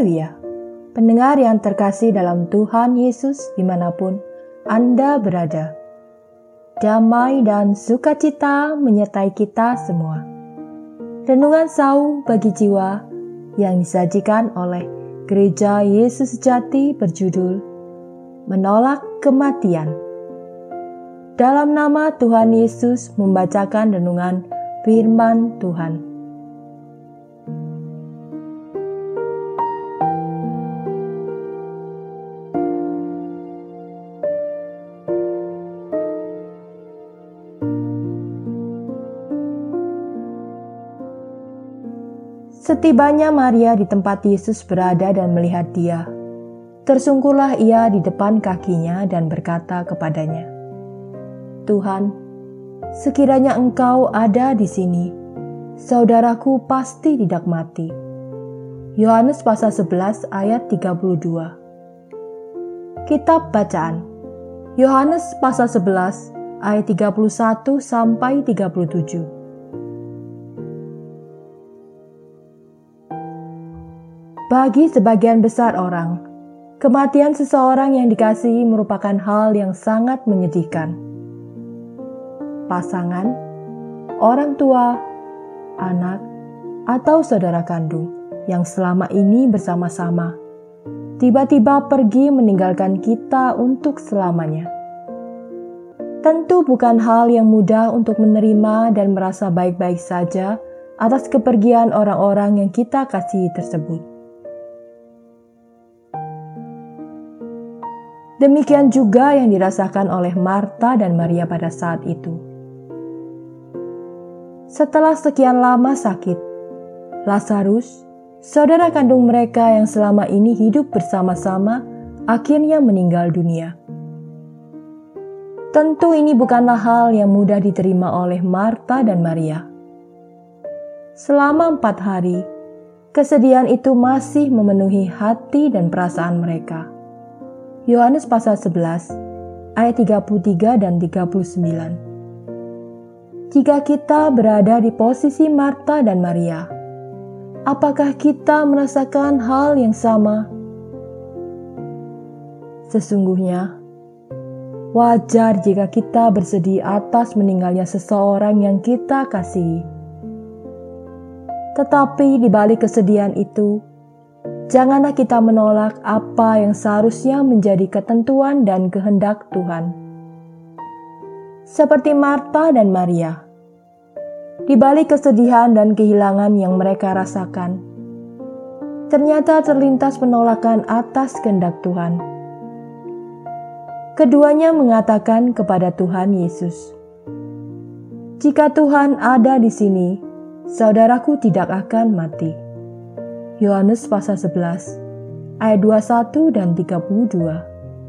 Haleluya! Pendengar yang terkasih dalam Tuhan Yesus dimanapun Anda berada. Damai dan sukacita menyertai kita semua. Renungan Sau bagi jiwa yang disajikan oleh Gereja Yesus Sejati berjudul Menolak Kematian. Dalam nama Tuhan Yesus membacakan renungan firman Tuhan. Setibanya Maria di tempat Yesus berada dan melihat Dia, tersungkurlah ia di depan kakinya dan berkata kepadanya, "Tuhan, sekiranya Engkau ada di sini, saudaraku pasti tidak mati." Yohanes pasal 11 ayat 32. Kitab bacaan Yohanes pasal 11 ayat 31 sampai 37. Bagi sebagian besar orang, kematian seseorang yang dikasihi merupakan hal yang sangat menyedihkan. Pasangan, orang tua, anak, atau saudara kandung yang selama ini bersama-sama, tiba-tiba pergi meninggalkan kita untuk selamanya. Tentu bukan hal yang mudah untuk menerima dan merasa baik-baik saja atas kepergian orang-orang yang kita kasihi tersebut. Demikian juga yang dirasakan oleh Marta dan Maria pada saat itu. Setelah sekian lama sakit, Lazarus, saudara kandung mereka yang selama ini hidup bersama-sama, akhirnya meninggal dunia. Tentu ini bukanlah hal yang mudah diterima oleh Marta dan Maria. Selama 4 hari, kesedihan itu masih memenuhi hati dan perasaan mereka. Yohanes pasal 11 ayat 33 dan 39. Jika kita berada di posisi Marta dan Maria, apakah kita merasakan hal yang sama? Sesungguhnya, wajar jika kita bersedih atas meninggalnya seseorang yang kita kasihi. Tetapi di balik kesedihan itu, janganlah kita menolak apa yang seharusnya menjadi ketentuan dan kehendak Tuhan. Seperti Marta dan Maria, di balik kesedihan dan kehilangan yang mereka rasakan, ternyata terlintas penolakan atas kehendak Tuhan. Keduanya mengatakan kepada Tuhan Yesus, "Jika Tuhan ada di sini, saudaraku tidak akan mati." Yohanes pasal 11 ayat 21 dan 32.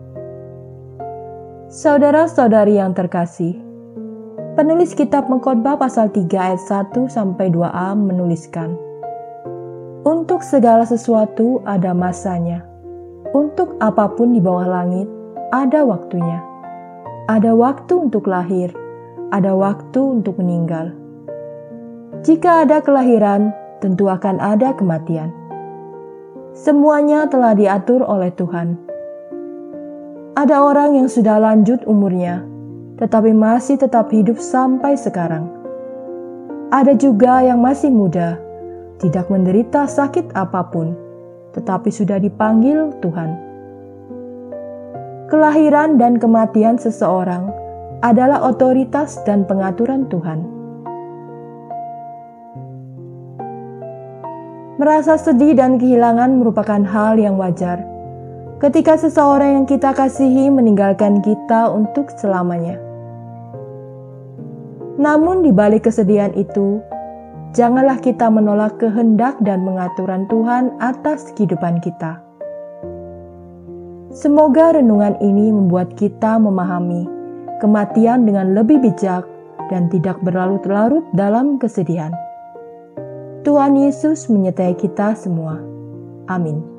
Saudara-saudari yang terkasih, penulis kitab Pengkhotbah pasal 3 ayat 1 sampai 2a menuliskan, "Untuk segala sesuatu ada masanya, untuk apapun di bawah langit ada waktunya. Ada waktu untuk lahir, ada waktu untuk meninggal. Jika ada kelahiran, tentu akan ada kematian. Semuanya telah diatur oleh Tuhan. Ada orang yang sudah lanjut umurnya, tetapi masih tetap hidup sampai sekarang. Ada juga yang masih muda, tidak menderita sakit apapun, tetapi sudah dipanggil Tuhan. Kelahiran dan kematian seseorang adalah otoritas dan pengaturan Tuhan. Merasa sedih dan kehilangan merupakan hal yang wajar ketika seseorang yang kita kasihi meninggalkan kita untuk selamanya. Namun di balik kesedihan itu, janganlah kita menolak kehendak dan pengaturan Tuhan atas kehidupan kita. Semoga renungan ini membuat kita memahami kematian dengan lebih bijak dan tidak berlarut-larut dalam kesedihan. Tuhan Yesus menyertai kita semua. Amin.